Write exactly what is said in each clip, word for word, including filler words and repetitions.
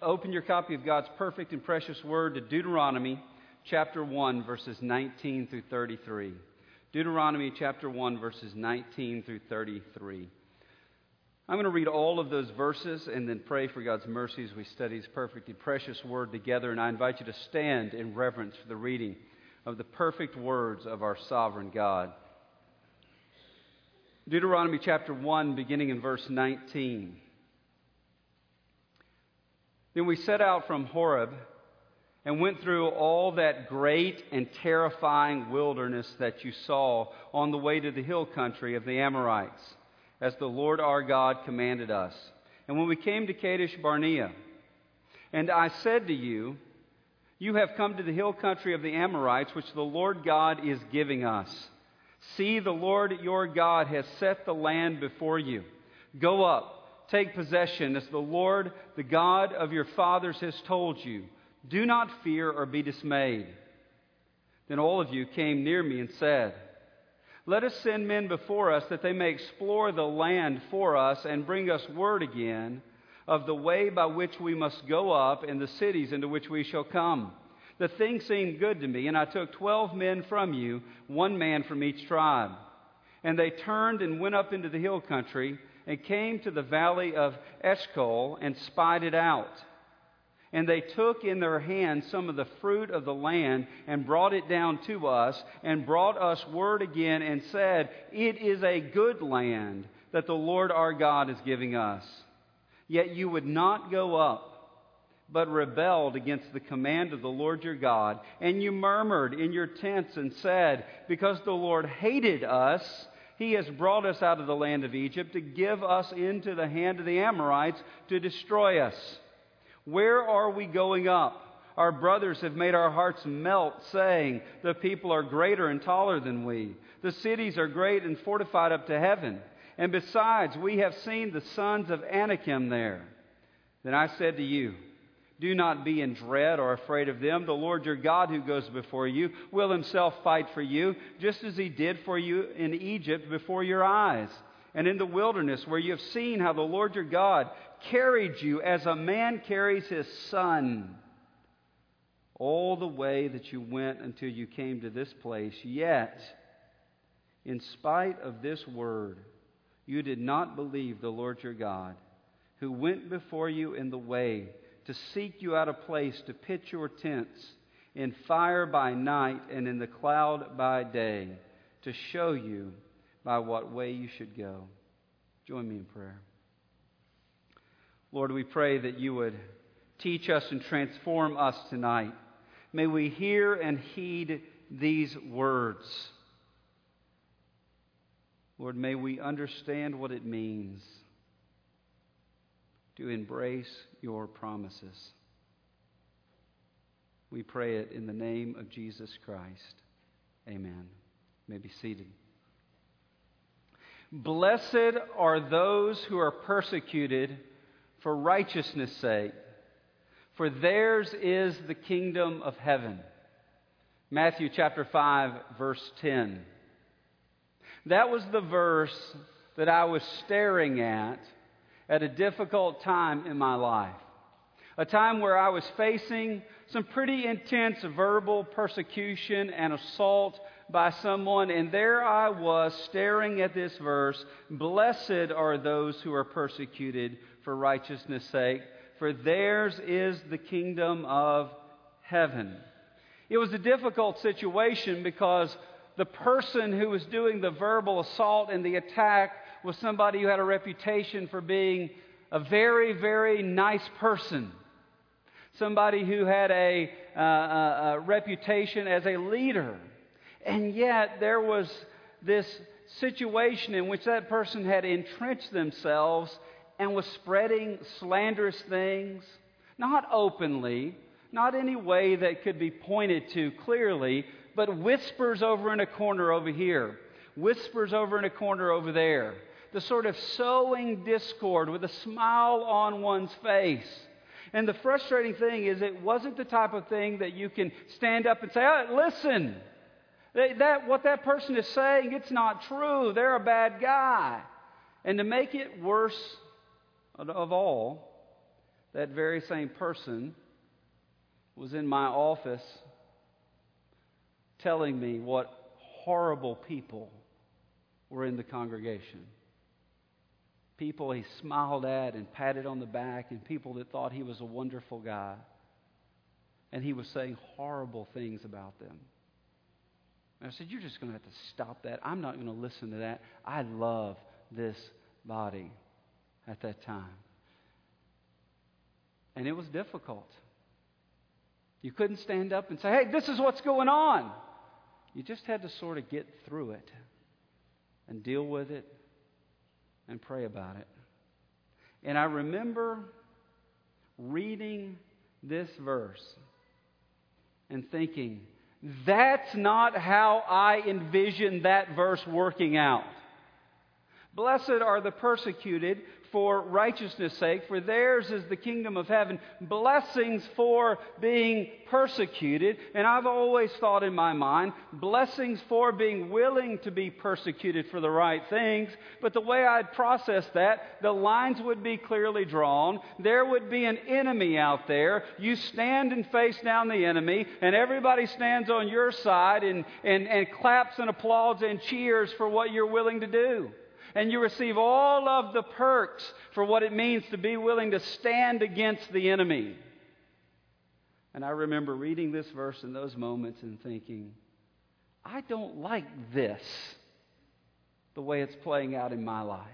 Open your copy of God's perfect and precious word to Deuteronomy chapter one, verses nineteen through thirty-three. Deuteronomy chapter one, verses nineteen through thirty-three. I'm going to read all of those verses and then pray for God's mercy as we study His perfect and precious word together. And I invite you to stand in reverence for the reading of the perfect words of our sovereign God. Deuteronomy chapter one, beginning in verse nineteen. Then we set out from Horeb and went through all that great and terrifying wilderness that you saw on the way to the hill country of the Amorites, as the Lord our God commanded us. And when we came to Kadesh Barnea, and I said to you, you have come to the hill country of the Amorites, which the Lord God is giving us. See, the Lord your God has set the land before you. Go up. Take possession, as the Lord, the God of your fathers, has told you. Do not fear or be dismayed. Then all of you came near me and said, let us send men before us that they may explore the land for us and bring us word again of the way by which we must go up and the cities into which we shall come. The thing seemed good to me, and I took twelve men from you, one man from each tribe. And they turned and went up into the hill country and came to the valley of Eshcol and spied it out. And they took in their hands some of the fruit of the land and brought it down to us and brought us word again and said, it is a good land that the Lord our God is giving us. Yet you would not go up, but rebelled against the command of the Lord your God. And you murmured in your tents and said, because the Lord hated us, He has brought us out of the land of Egypt to give us into the hand of the Amorites to destroy us. Where are we going up? Our brothers have made our hearts melt, saying, the people are greater and taller than we. The cities are great and fortified up to heaven. And besides, we have seen the sons of Anakim there. Then I said to you, do not be in dread or afraid of them. The Lord your God who goes before you will Himself fight for you, just as He did for you in Egypt before your eyes, and in the wilderness, where you have seen how the Lord your God carried you as a man carries his son, all the way that you went until you came to this place. Yet, in spite of this word, you did not believe the Lord your God, who went before you in the way to seek you out a place to pitch your tents, in fire by night and in the cloud by day, to show you by what way you should go. Join me in prayer. Lord, we pray that you would teach us and transform us tonight. May we hear and heed these words. Lord, may we understand what it means to embrace your promises. We pray it in the name of Jesus Christ. Amen. You may be seated. Blessed are those who are persecuted for righteousness' sake, for theirs is the kingdom of heaven. Matthew chapter five, verse ten. That was the verse that I was staring at at a difficult time in my life. A time where I was facing some pretty intense verbal persecution and assault by someone, and there I was staring at this verse, blessed are those who are persecuted for righteousness' sake, for theirs is the kingdom of heaven. It was a difficult situation because the person who was doing the verbal assault and the attack was somebody who had a reputation for being a very, very nice person. Somebody who had a, uh, a, a reputation as a leader. And yet there was this situation in which that person had entrenched themselves and was spreading slanderous things, not openly, not any way that could be pointed to clearly, but whispers over in a corner over here, whispers over in a corner over there. The sort of sowing discord with a smile on one's face. And the frustrating thing is it wasn't the type of thing that you can stand up and say, oh, listen, that, that what that person is saying, it's not true. They're a bad guy. And to make it worse of all, that very same person was in my office telling me what horrible people were in the congregation. People he smiled at and patted on the back, and people that thought he was a wonderful guy. And he was saying horrible things about them. And I said, you're just going to have to stop that. I'm not going to listen to that. I love this body at that time. And it was difficult. You couldn't stand up and say, hey, this is what's going on. You just had to sort of get through it and deal with it and pray about it. And I remember reading this verse and thinking, that's not how I envision that verse working out. Blessed are the persecuted for righteousness' sake, for theirs is the kingdom of heaven. Blessings for being persecuted. And I've always thought in my mind, blessings for being willing to be persecuted for the right things. But the way I'd process that, the lines would be clearly drawn. There would be an enemy out there. You stand and face down the enemy, and everybody stands on your side and, and, and claps and applauds and cheers for what you're willing to do. And you receive all of the perks for what it means to be willing to stand against the enemy. And I remember reading this verse in those moments and thinking, I don't like this, the way it's playing out in my life.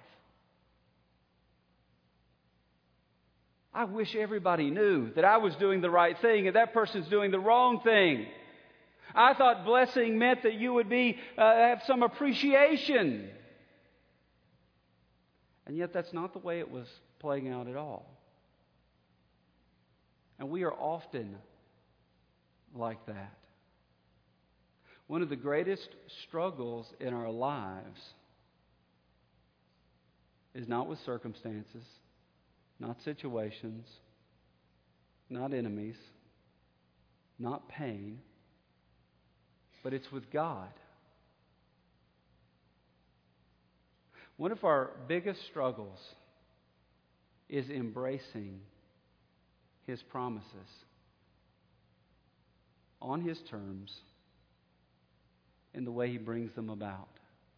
I wish everybody knew that I was doing the right thing and that person's doing the wrong thing. I thought blessing meant that you would be uh, have some appreciation. And yet that's not the way it was playing out at all. And we are often like that. One of the greatest struggles in our lives is not with circumstances, not situations, not enemies, not pain, but it's with God. One of our biggest struggles is embracing His promises on His terms in the way He brings them about.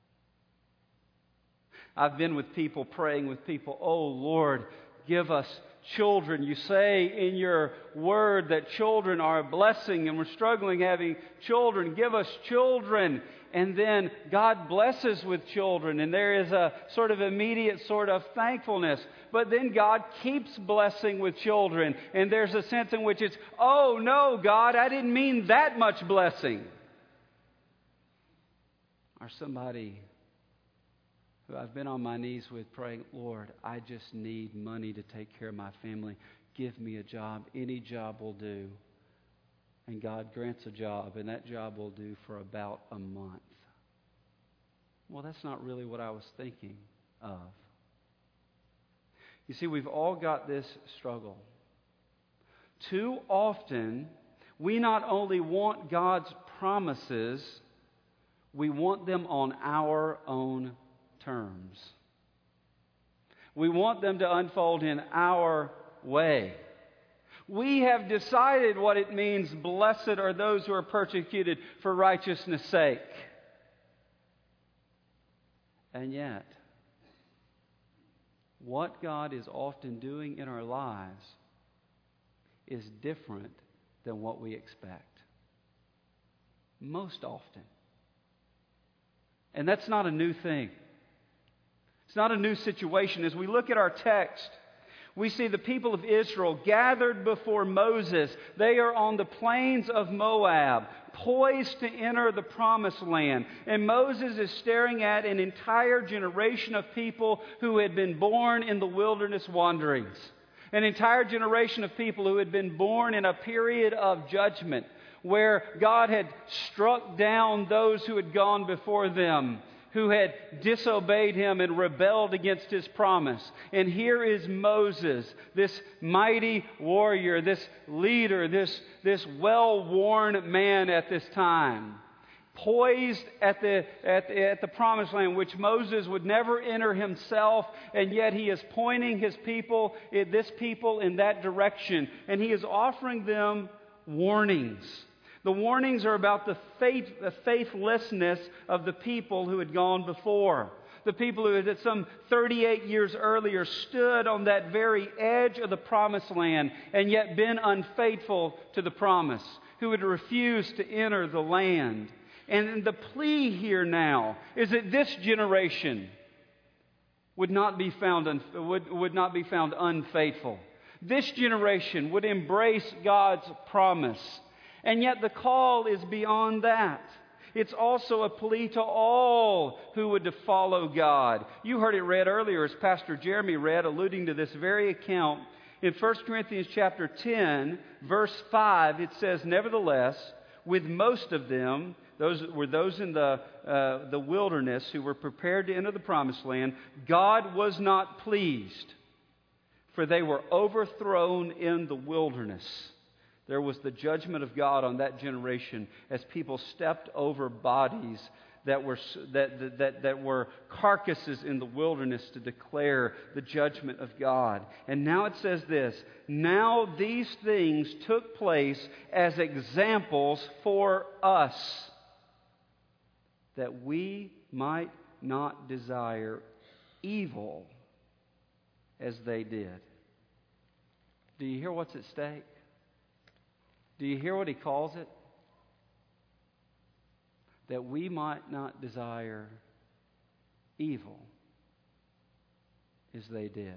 I've been with people, praying with people, oh Lord, give us children. You say in your word that children are a blessing and we're struggling having children. Give us children. And then God blesses with children, and there is a sort of immediate sort of thankfulness. But then God keeps blessing with children, and there's a sense in which it's, oh no, God, I didn't mean that much blessing. Or somebody who I've been on my knees with praying, Lord, I just need money to take care of my family. Give me a job. Any job will do. And God grants a job, and that job will do for about a month. Well, that's not really what I was thinking of. You see, we've all got this struggle. Too often, we not only want God's promises, we want them on our own terms. We want them to unfold in our way. We have decided what it means, blessed are those who are persecuted for righteousness' sake. And yet, what God is often doing in our lives is different than what we expect. Most often. And that's not a new thing. It's not a new situation. As we look at our text, we see the people of Israel gathered before Moses. They are on the plains of Moab, poised to enter the promised land. And Moses is staring at an entire generation of people who had been born in the wilderness wanderings. An entire generation of people who had been born in a period of judgment, where God had struck down those who had gone before them, who had disobeyed Him and rebelled against His promise. And here is Moses, this mighty warrior, this leader, this, this well-worn man at this time, poised at the, at, the, at the promised land, which Moses would never enter himself, and yet he is pointing his people, this people, in that direction. And he is offering them warnings. The warnings are about the, faith, the faithlessness of the people who had gone before. The people who had some thirty-eight years earlier stood on that very edge of the promised land and yet been unfaithful to the promise, who had refused to enter the land. And the plea here now is that this generation would not be found un, would, would not be found unfaithful. This generation would embrace God's promise. And yet the call is beyond that. It's also a plea to all who would to follow God. You heard it read earlier as Pastor Jeremy read, alluding to this very account. In First Corinthians chapter ten, verse five, it says, "Nevertheless, with most of them," those were those in the, uh, the wilderness who were prepared to enter the promised land, "God was not pleased, for they were overthrown in the wilderness." There was the judgment of God on that generation as people stepped over bodies that were that, that, that were carcasses in the wilderness to declare the judgment of God. And now it says this, "Now these things took place as examples for us, that we might not desire evil as they did." Do you hear what's at stake? Do you hear what he calls it? That we might not desire evil as they did.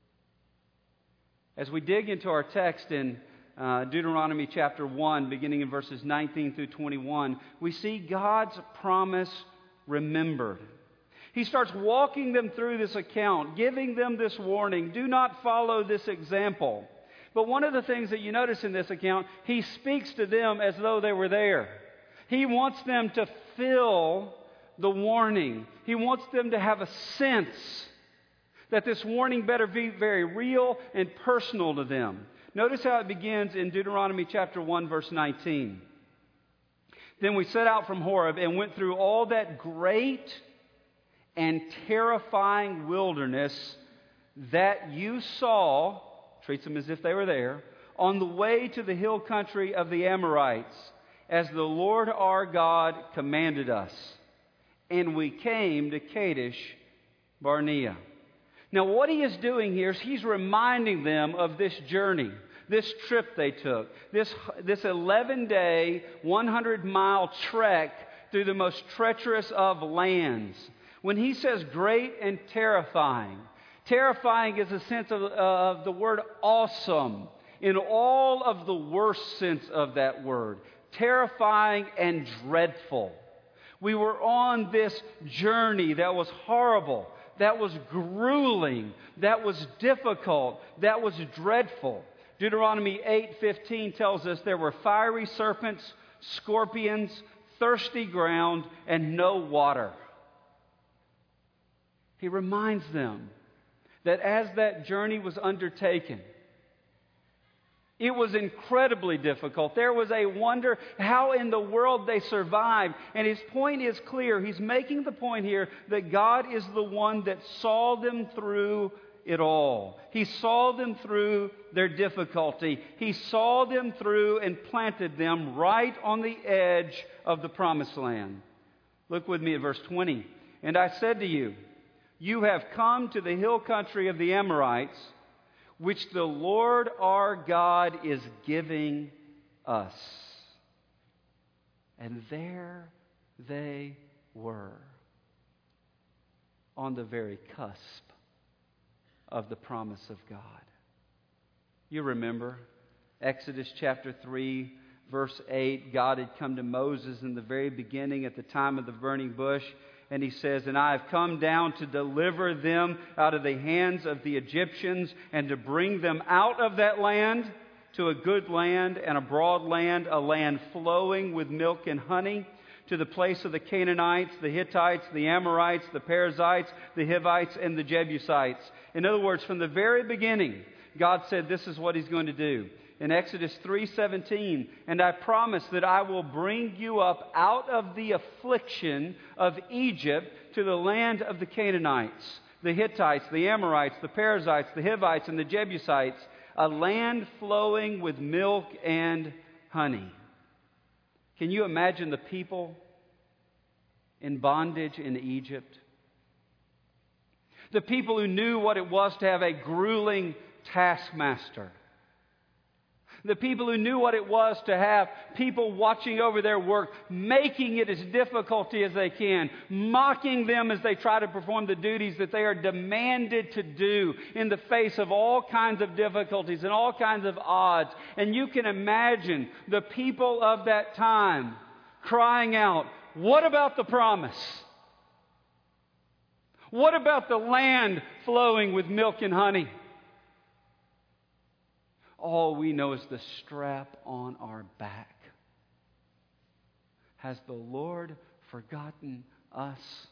As we dig into our text in uh, Deuteronomy chapter one, beginning in verses nineteen through twenty-one, we see God's promise remembered. He starts walking them through this account, giving them this warning: do not follow this example. But one of the things that you notice in this account, he speaks to them as though they were there. He wants them to feel the warning. He wants them to have a sense that this warning better be very real and personal to them. Notice how it begins in Deuteronomy chapter one, verse nineteen. "Then we set out from Horeb and went through all that great and terrifying wilderness that you saw," treats them as if they were there, "on the way to the hill country of the Amorites, as the Lord our God commanded us. And we came to Kadesh Barnea." Now what he is doing here is he's reminding them of this journey, this trip they took, this, this eleven-day, one hundred mile trek through the most treacherous of lands. When he says great and terrifying, terrifying is a sense of, uh, of the word awesome, in all of the worst sense of that word. Terrifying and dreadful. We were on this journey that was horrible, that was grueling, that was difficult, that was dreadful. Deuteronomy eight fifteen tells us there were fiery serpents, scorpions, thirsty ground, and no water. He reminds them that as that journey was undertaken, it was incredibly difficult. There was a wonder how in the world they survived. And his point is clear. He's making the point here that God is the one that saw them through it all. He saw them through their difficulty. He saw them through and planted them right on the edge of the promised land. Look with me at verse twenty. "And I said to you, you have come to the hill country of the Amorites, which the Lord our God is giving us." And there they were, on the very cusp of the promise of God. You remember Exodus chapter three, verse eight. God had come to Moses in the very beginning at the time of the burning bush. And he says, "And I have come down to deliver them out of the hands of the Egyptians and to bring them out of that land to a good land and a broad land, a land flowing with milk and honey, to the place of the Canaanites, the Hittites, the Amorites, the Perizzites, the Hivites, and the Jebusites." In other words, from the very beginning, God said this is what He's going to do. in Exodus three seventeen, "And I promise that I will bring you up out of the affliction of Egypt to the land of the Canaanites, the Hittites, the Amorites, the Perizzites, the Hivites, and the Jebusites, a land flowing with milk and honey." Can you imagine the people in bondage in Egypt? The people who knew what it was to have a grueling taskmaster. The people who knew what it was to have people watching over their work, making it as difficult as they can, mocking them as they try to perform the duties that they are demanded to do in the face of all kinds of difficulties and all kinds of odds. And you can imagine the people of that time crying out, "What about the promise? What about the land flowing with milk and honey?" All we know is the strap on our back. Has the Lord forgotten us?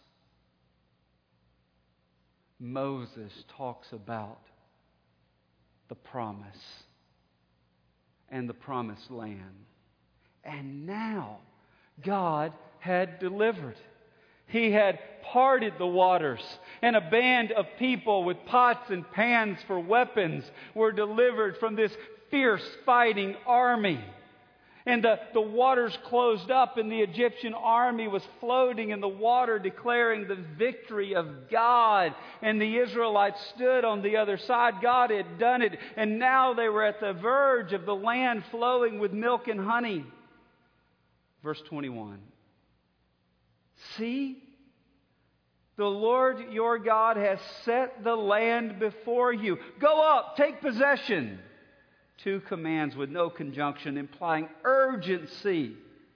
Moses talks about the promise and the promised land. And now God had delivered. He had parted the waters, and a band of people with pots and pans for weapons were delivered from this fierce fighting army. And the, the waters closed up, and the Egyptian army was floating in the water, declaring the victory of God. And the Israelites stood on the other side. God had done it, and now they were at the verge of the land flowing with milk and honey. Verse twenty-one. "See, the Lord your God has set the land before you. Go up, take possession." Two commands with no conjunction, implying urgency.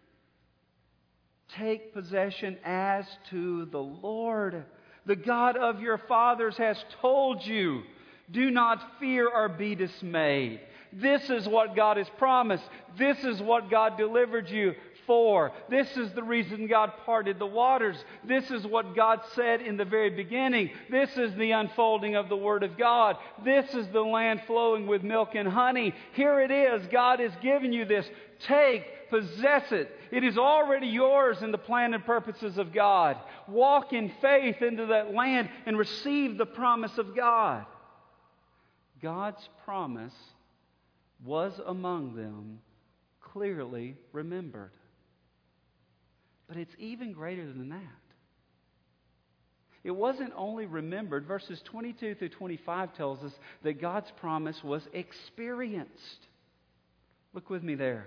Take possession as to the Lord, the God of your fathers, has told you. Do not fear or be dismayed. This is what God has promised. This is what God delivered you for. This is the reason God parted the waters. This is what God said in the very beginning. This is the unfolding of the Word of God. This is the land flowing with milk and honey. Here it is. God has given you this. Take, possess it. It is already yours in the plan and purposes of God. Walk in faith into that land and receive the promise of God. God's promise was among them, clearly remembered. But it's even greater than that. It wasn't only remembered. Verses twenty-two through twenty-five tells us that God's promise was experienced. Look with me there.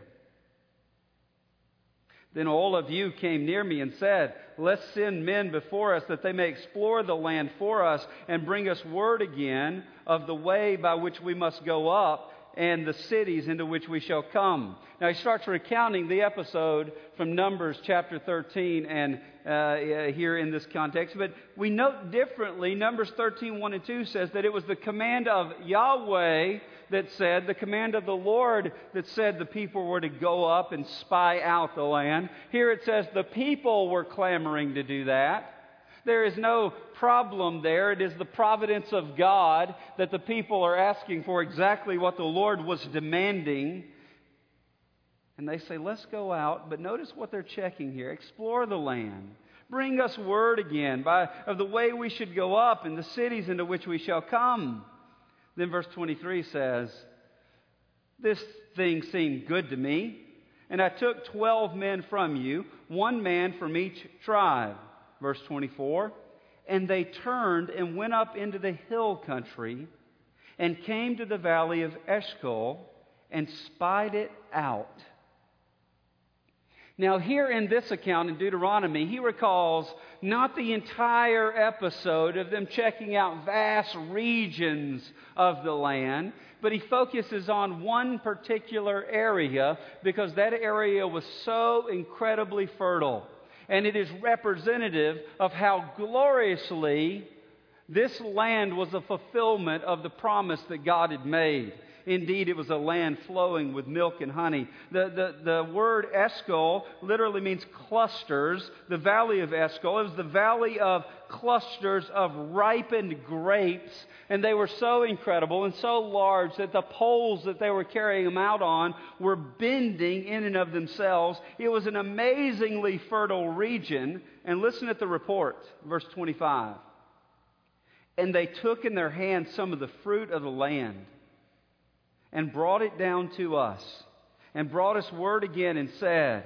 "Then all of you came near me and said, 'Let's send men before us that they may explore the land for us and bring us word again of the way by which we must go up and the cities into which we shall come.'" Now he starts recounting the episode from Numbers chapter thirteen and uh, here in this context. But we note differently, Numbers thirteen, one and two says that it was the command of Yahweh that said, the command of the Lord that said the people were to go up and spy out the land. Here it says the people were clamoring to do that. There is no problem there. It is the providence of God that the people are asking for exactly what the Lord was demanding. And they say, "Let's go out." But notice what they're checking here. Explore the land. Bring us word again by, of the way we should go up and the cities into which we shall come. Then verse twenty-three says, "This thing seemed good to me, and I took twelve men from you, one man from each tribe." Verse twenty-four, "And they turned and went up into the hill country and came to the valley of Eshcol and spied it out." Now here in this account in Deuteronomy, he recalls not the entire episode of them checking out vast regions of the land, but he focuses on one particular area because that area was so incredibly fertile. And it is representative of how gloriously this land was a fulfillment of the promise that God had made. Indeed, it was a land flowing with milk and honey. The, the, the word Eshcol literally means clusters. The valley of Eshcol, it was the valley of clusters of ripened grapes. And they were so incredible and so large that the poles that they were carrying them out on were bending in and of themselves. It was an amazingly fertile region. And listen at the report, verse twenty-five. And they took in their hands some of the fruit of the land and brought it down to us, and brought us word again and said,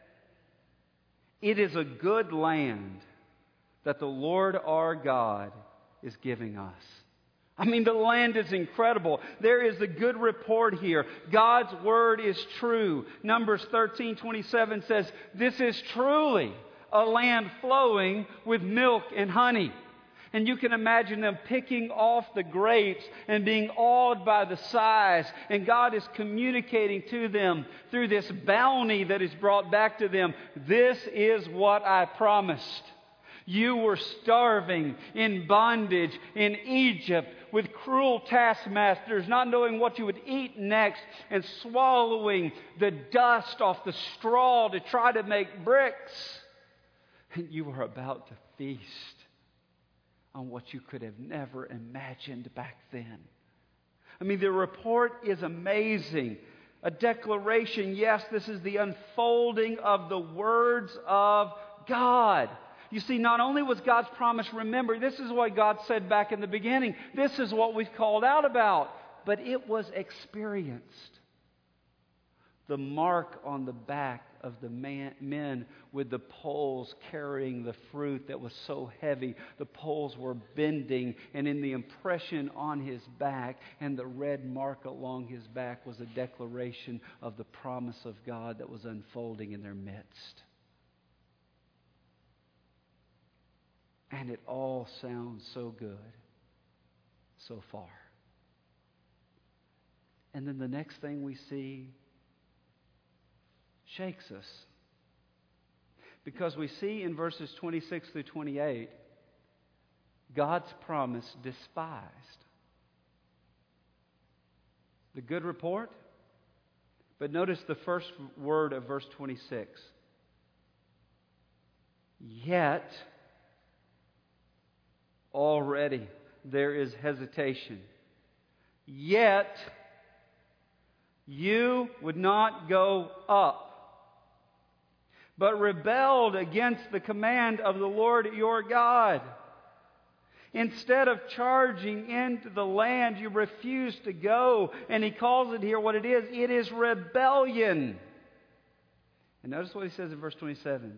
it is a good land that the Lord our God is giving us. I mean, the land is incredible. There is a good report here. God's word is true. Numbers thirteen twenty-seven says, this is truly a land flowing with milk and honey. And you can imagine them picking off the grapes and being awed by the size. And God is communicating to them through this bounty that is brought back to them. This is what I promised. You were starving in bondage in Egypt with cruel taskmasters, not knowing what you would eat next, and swallowing the dust off the straw to try to make bricks. And you were about to feast on what you could have never imagined back then. I mean, the report is amazing. A declaration, yes, this is the unfolding of the words of God. You see, not only was God's promise remembered, this is what God said back in the beginning. This is what we've called out about. But it was experienced. The mark on the back of the man, men with the poles carrying the fruit that was so heavy. The poles were bending, and in the impression on his back and the red mark along his back was a declaration of the promise of God that was unfolding in their midst. And it all sounds so good so far. And then the next thing we see shakes us. Because we see in verses twenty-six through twenty-eight, God's promise despised. The good report. But notice the first word of verse twenty-six. Yet, already there is hesitation. Yet, you would not go up, but rebelled against the command of the Lord your God. Instead of charging into the land, you refused to go. And he calls it here what it is. It is rebellion. And notice what he says in verse twenty-seven.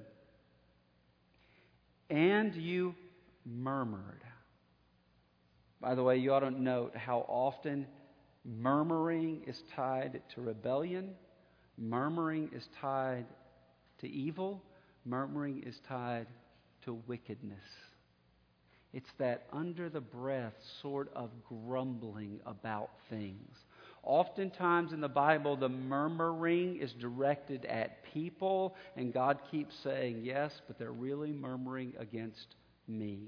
And you murmured. By the way, you ought to note how often murmuring is tied to rebellion. Murmuring is tied to evil. Murmuring is tied to wickedness. It's that under the breath sort of grumbling about things. Oftentimes in the Bible, the murmuring is directed at people, and God keeps saying, yes, but they're really murmuring against me.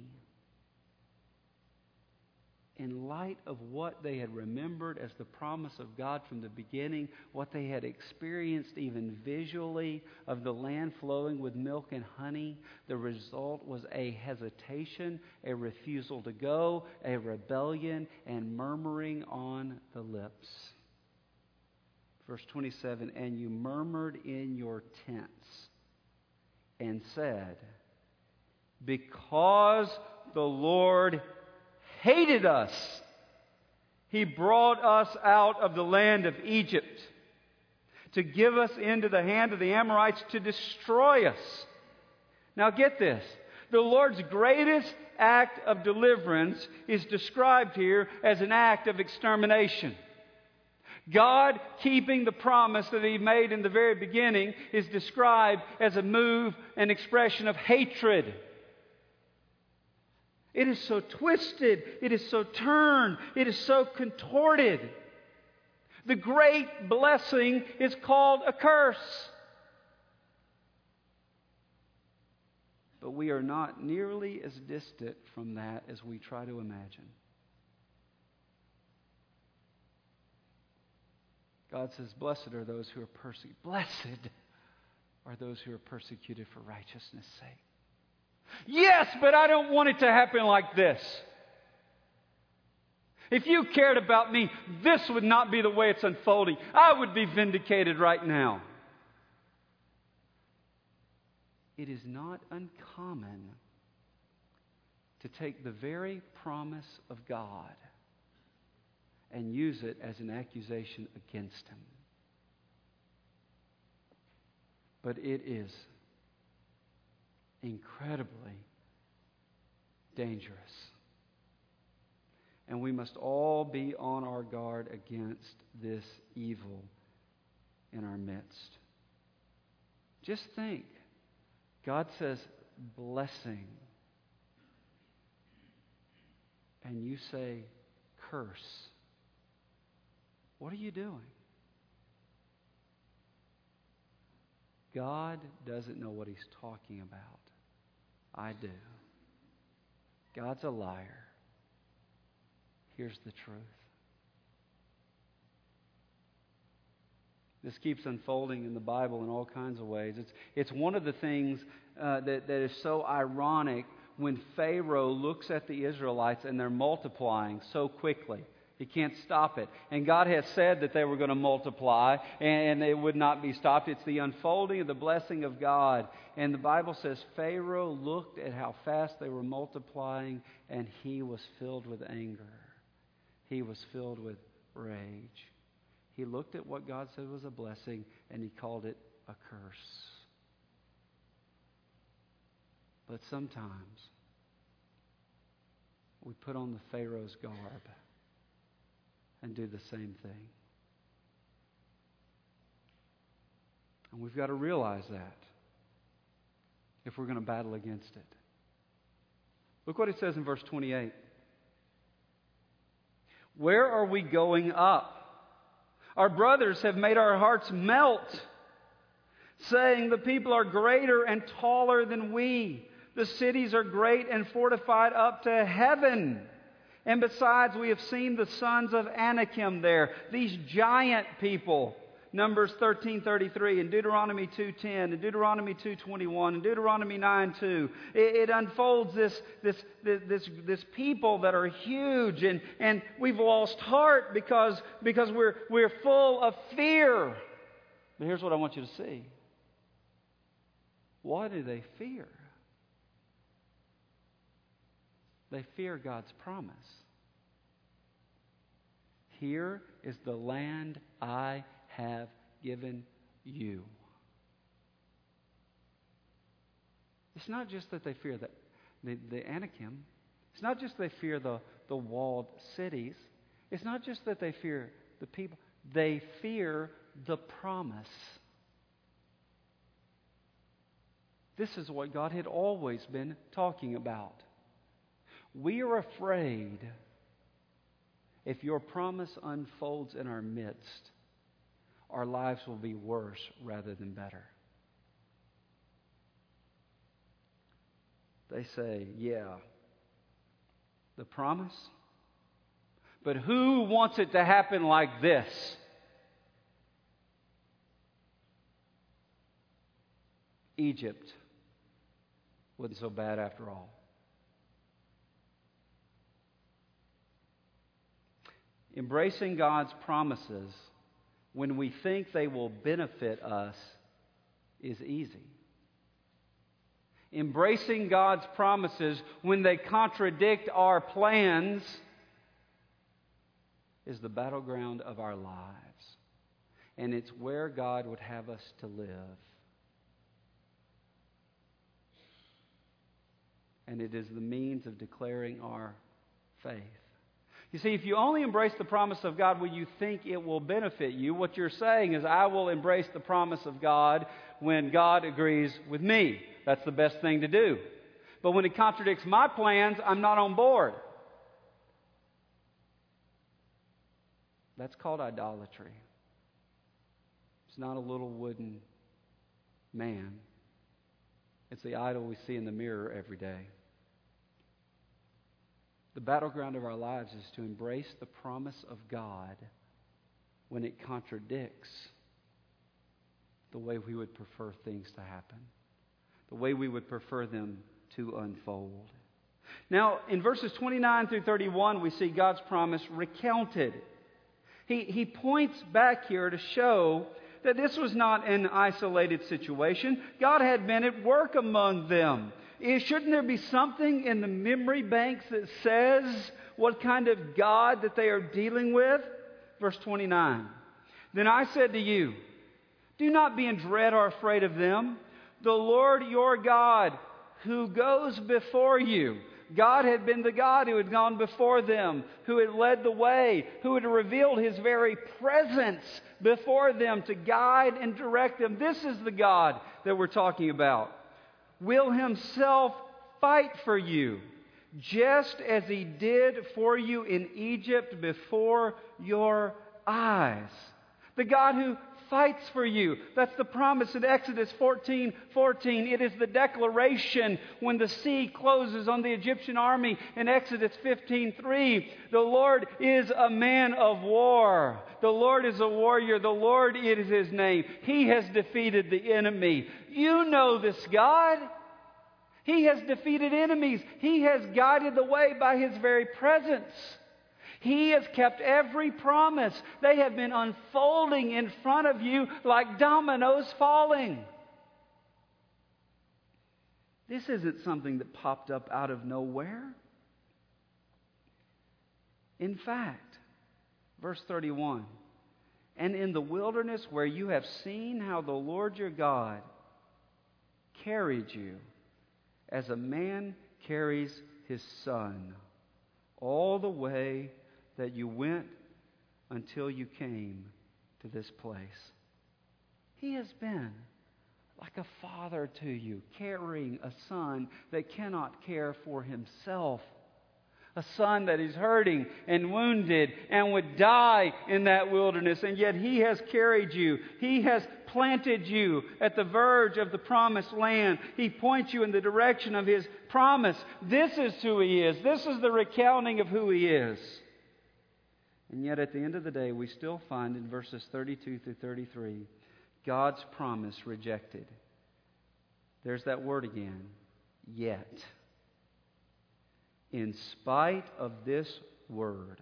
In light of what they had remembered as the promise of God from the beginning, what they had experienced even visually of the land flowing with milk and honey, the result was a hesitation, a refusal to go, a rebellion, and murmuring on the lips. Verse twenty-seven, and you murmured in your tents and said, because the Lord hated us, He brought us out of the land of Egypt to give us into the hand of the Amorites to destroy us. Now get this. The Lord's greatest act of deliverance is described here as an act of extermination. God keeping the promise that He made in the very beginning is described as a move, an expression of hatred. It is so twisted. It is so turned. It is so contorted. The great blessing is called a curse. But we are not nearly as distant from that as we try to imagine. God says, blessed are those who are persecuted. Blessed are those who are persecuted for righteousness' sake. Yes, but I don't want it to happen like this. If you cared about me, this would not be the way it's unfolding. I would be vindicated right now. It is not uncommon to take the very promise of God and use it as an accusation against Him. But it is incredibly dangerous. And we must all be on our guard against this evil in our midst. Just think. God says blessing. And you say curse. What are you doing? God doesn't know what He's talking about. I do. God's a liar. Here's the truth. This keeps unfolding in the Bible in all kinds of ways. It's, it's one of the things uh, that, that is so ironic when Pharaoh looks at the Israelites and they're multiplying so quickly. He can't stop it. And God has said that they were going to multiply and it would not be stopped. It's the unfolding of the blessing of God. And the Bible says Pharaoh looked at how fast they were multiplying and he was filled with anger. He was filled with rage. He looked at what God said was a blessing and he called it a curse. But sometimes we put on the Pharaoh's garb and do the same thing. And we've got to realize that if we're going to battle against it. Look what it says in verse twenty-eight. Where are we going up? Our brothers have made our hearts melt, saying the people are greater and taller than we. The cities are great and fortified up to heaven. And besides, we have seen the sons of Anakim there, these giant people. Numbers thirteen thirty-three and Deuteronomy two ten and Deuteronomy two twenty-one and Deuteronomy nine two. It, it unfolds this, this, this, this people that are huge, and, and we've lost heart because, because we're, we're full of fear. But here's what I want you to see. Why do they fear? They fear God's promise. Here is the land I have given you. It's not just that they fear the, the, the Anakim. It's not just they fear the, the walled cities. It's not just that they fear the people. They fear the promise. This is what God had always been talking about. We are afraid if your promise unfolds in our midst, our lives will be worse rather than better. They say, yeah, the promise, but who wants it to happen like this? Egypt wasn't so bad after all. Embracing God's promises when we think they will benefit us is easy. Embracing God's promises when they contradict our plans is the battleground of our lives. And it's where God would have us to live. And it is the means of declaring our faith. You see, if you only embrace the promise of God when you think it will benefit you, what you're saying is, I will embrace the promise of God when God agrees with me. That's the best thing to do. But when it contradicts my plans, I'm not on board. That's called idolatry. It's not a little wooden man. It's the idol we see in the mirror every day. The battleground of our lives is to embrace the promise of God when it contradicts the way we would prefer things to happen, the way we would prefer them to unfold. Now, in verses twenty-nine through thirty-one, we see God's promise recounted. He, he points back here to show that this was not an isolated situation. God had been at work among them. Shouldn't there be something in the memory banks that says what kind of God that they are dealing with? Verse twenty-nine. Then I said to you, do not be in dread or afraid of them. The Lord your God, who goes before you. God had been the God who had gone before them, who had led the way, who had revealed His very presence before them to guide and direct them. This is the God that we're talking about. Will Himself fight for you, just as He did for you in Egypt before your eyes. The God who fights for you. That's the promise in Exodus fourteen fourteen. It is the declaration when the sea closes on the Egyptian army in Exodus fifteen three. The Lord is a man of war. The Lord is a warrior. The Lord is His name. He has defeated the enemy. You know this God. He has defeated enemies. He has guided the way by His very presence. He has kept every promise. They have been unfolding in front of you like dominoes falling. This isn't something that popped up out of nowhere. In fact, verse thirty-one, and in the wilderness where you have seen how the Lord your God carried you as a man carries his son all the way that you went until you came to this place. He has been like a father to you, carrying a son that cannot care for himself. A son that is hurting and wounded and would die in that wilderness. And yet He has carried you. He has planted you at the verge of the promised land. He points you in the direction of His promise. This is who He is. This is the recounting of who He is. And yet at the end of the day, we still find in verses thirty-two through thirty-three, God's promise rejected. There's that word again, yet. In spite of this word,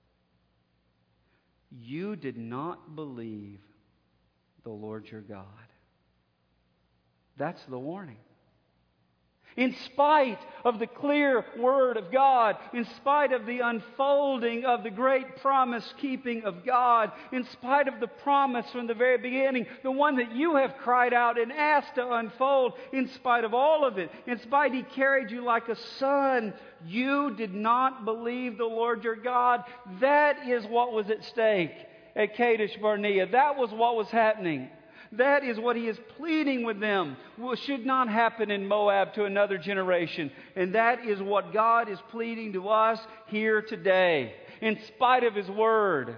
you did not believe the Lord your God. That's the warning. In spite of the clear Word of God, in spite of the unfolding of the great promise-keeping of God, in spite of the promise from the very beginning, the one that you have cried out and asked to unfold, in spite of all of it, in spite He carried you like a son, you did not believe the Lord your God. That is what was at stake at Kadesh Barnea. That was what was happening. That is what He is pleading with them. What should not happen in Moab to another generation. And that is what God is pleading to us here today, in spite of His Word.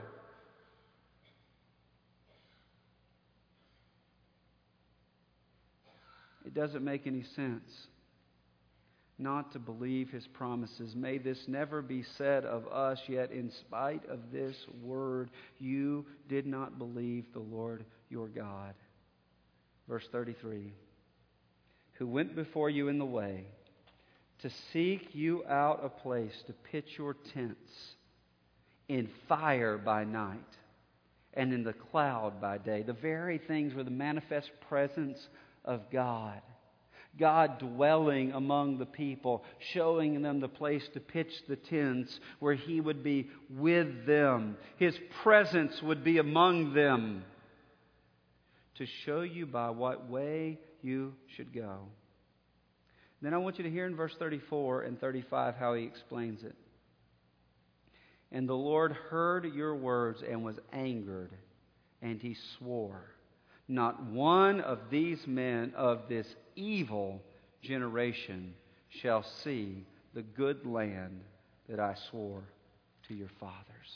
It doesn't make any sense not to believe His promises. May this never be said of us, yet in spite of this word, you did not believe the Lord your God. Verse thirty-three, who went before you in the way to seek you out a place to pitch your tents in fire by night and in the cloud by day. The very things were the manifest presence of God. God dwelling among the people, showing them the place to pitch the tents where He would be with them. His presence would be among them to show you by what way you should go. Then I want you to hear in verse thirty-four and thirty-five how He explains it. And the Lord heard your words and was angered, and He swore, not one of these men of this evil generation shall see the good land that I swore to your fathers.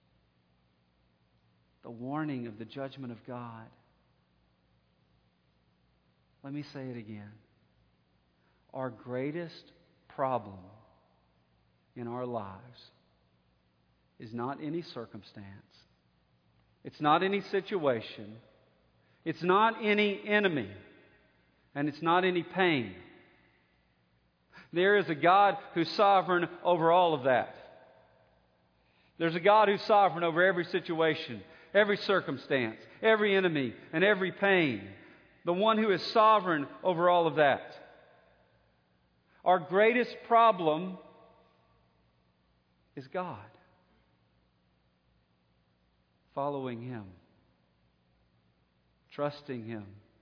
The warning of the judgment of God. Let me say it again. Our greatest problem in our lives is not any circumstance. It's not any situation. It's not any enemy. And it's not any pain. There is a God who's sovereign over all of that. There's a God who's sovereign over every situation, every circumstance, every enemy, and every pain. The one who is sovereign over all of that. Our greatest problem is God. Following Him. Trusting Him.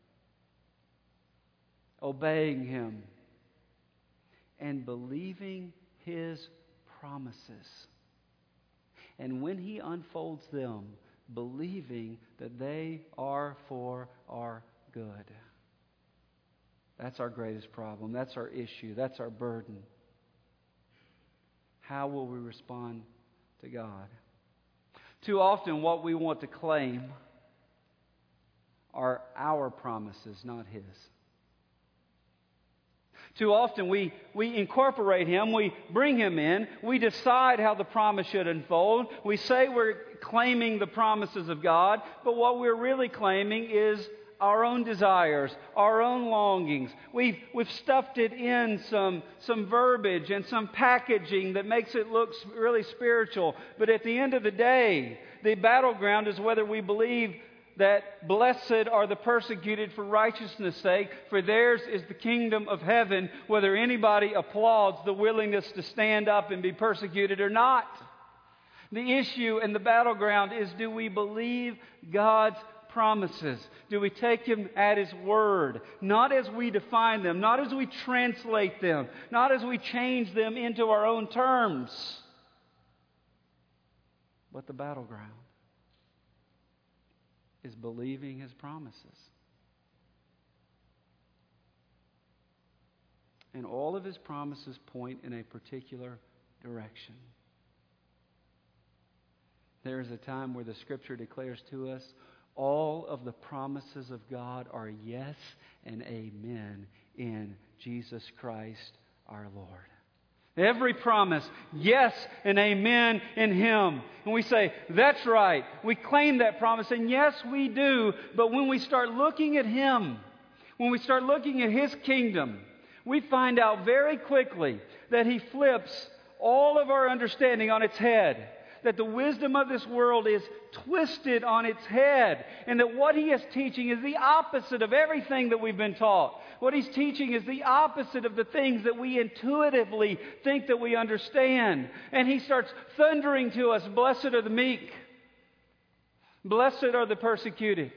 Obeying Him. And believing His promises. And when He unfolds them, believing that they are for our good. That's our greatest problem. That's our issue. That's our burden. How will we respond to God? Too often what we want to claim are our promises, not His. Too often we, we incorporate Him, we bring Him in, we decide how the promise should unfold. We say we're claiming the promises of God, but what we're really claiming is our own desires, our own longings. We've, we've stuffed it in some, some verbiage and some packaging that makes it look really spiritual. But at the end of the day, the battleground is whether we believe that blessed are the persecuted for righteousness' sake, for theirs is the kingdom of heaven, whether anybody applauds the willingness to stand up and be persecuted or not. The issue and the battleground is, do we believe God's promises? Do we take Him at His word? Not as we define them, not as we translate them, not as we change them into our own terms, but the battleground is believing His promises. And all of His promises point in a particular direction. There is a time where the Scripture declares to us, all of the promises of God are yes and amen in Jesus Christ our Lord. Every promise, yes and amen in Him. And we say, that's right. We claim that promise, and yes, we do. But when we start looking at Him, when we start looking at His kingdom, we find out very quickly that He flips all of our understanding on its head. That the wisdom of this world is twisted on its head. And that what He is teaching is the opposite of everything that we've been taught. What He's teaching is the opposite of the things that we intuitively think that we understand. And He starts thundering to us, blessed are the meek. Blessed are the persecuted.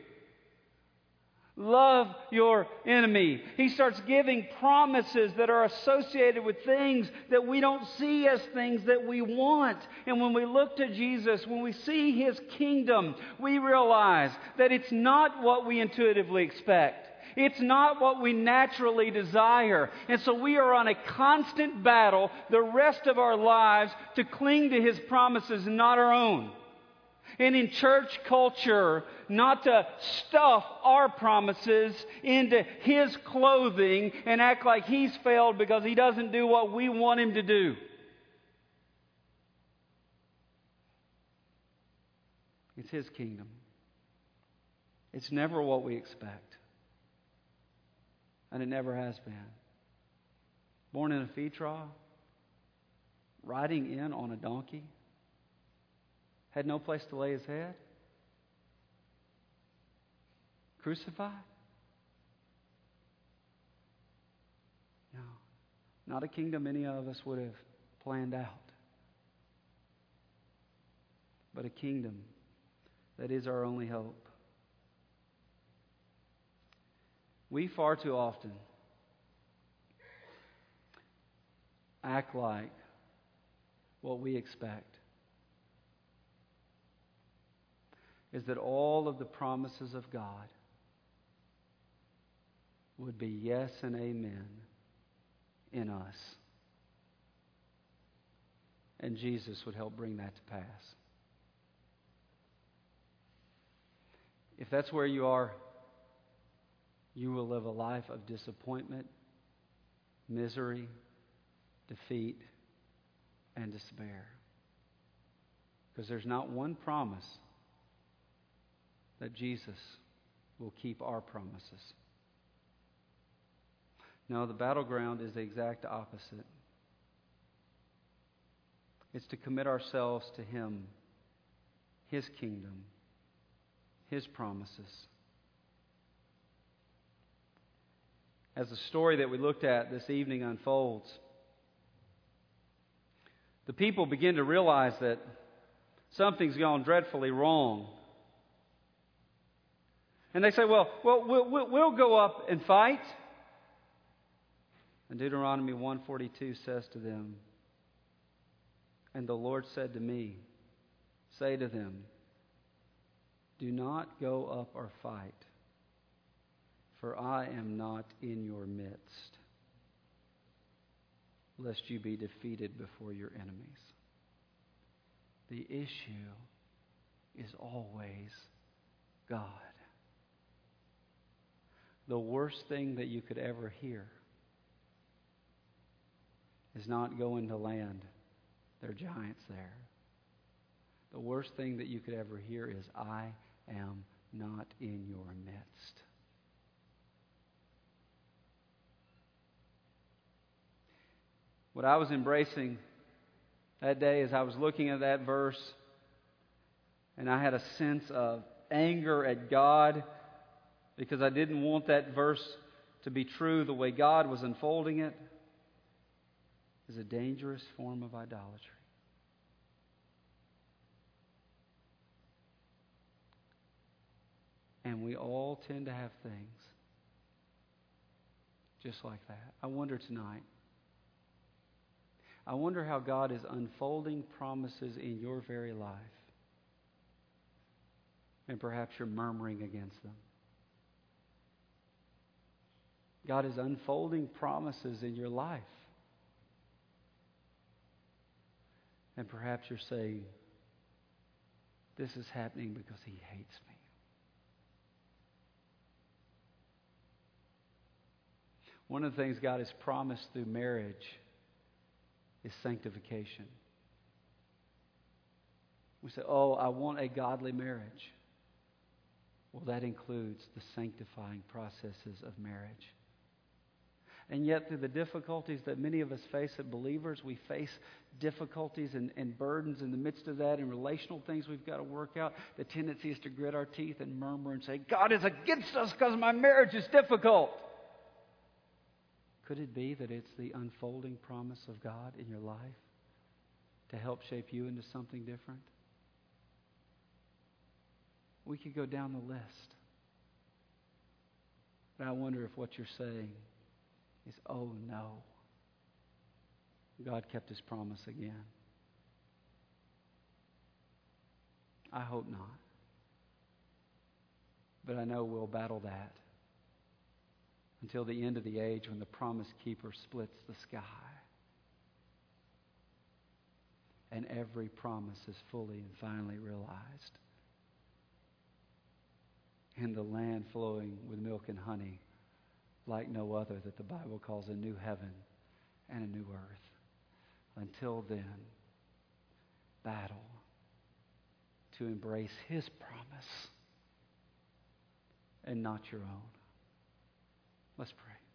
Love your enemy. He starts giving promises that are associated with things that we don't see as things that we want. And when we look to Jesus, when we see His kingdom, we realize that it's not what we intuitively expect. It's not what we naturally desire. And so we are on a constant battle the rest of our lives to cling to His promises and not our own. And in church culture, not to stuff our promises into His clothing and act like He's failed because He doesn't do what we want Him to do. It's His kingdom. It's never what we expect. And it never has been. Born in a feed trough, riding in on a donkey, had no place to lay His head? Crucified? No. Not a kingdom any of us would have planned out. But a kingdom that is our only hope. We far too often act like what we expect is that all of the promises of God would be yes and amen in us. And Jesus would help bring that to pass. If that's where you are, you will live a life of disappointment, misery, defeat, and despair. Because there's not one promise that Jesus will keep our promises. No, the battleground is the exact opposite. It's to commit ourselves to Him, His kingdom, His promises. As the story that we looked at this evening unfolds, the people begin to realize that something's gone dreadfully wrong. And they say, well, well we'll, we'll go up and fight. And Deuteronomy one forty-two says to them, and the Lord said to me, say to them, do not go up or fight, for I am not in your midst, lest you be defeated before your enemies. The issue is always God. The worst thing that you could ever hear is not go into land. There are giants there. The worst thing that you could ever hear is, I am not in your midst. What I was embracing that day as I was looking at that verse, and I had a sense of anger at God because I didn't want that verse to be true the way God was unfolding it, is a dangerous form of idolatry. And we all tend to have things just like that. I wonder tonight, I wonder how God is unfolding promises in your very life. And perhaps you're murmuring against them. God is unfolding promises in your life. And perhaps you're saying, this is happening because He hates me. One of the things God has promised through marriage is sanctification. We say, oh, I want a godly marriage. Well, that includes the sanctifying processes of marriage. And yet, through the difficulties that many of us face as believers, we face difficulties and, and burdens in the midst of that, and relational things we've got to work out. The tendency is to grit our teeth and murmur and say, God is against us because my marriage is difficult. Could it be that it's the unfolding promise of God in your life to help shape you into something different? We could go down the list. But I wonder if what you're saying is, oh no, God kept His promise again. I hope not. But I know we'll battle that until the end of the age when the promise keeper splits the sky and every promise is fully and finally realized, and the land flowing with milk and honey like no other that the Bible calls a new heaven and a new earth. Until then, battle to embrace His promise and not your own. Let's pray.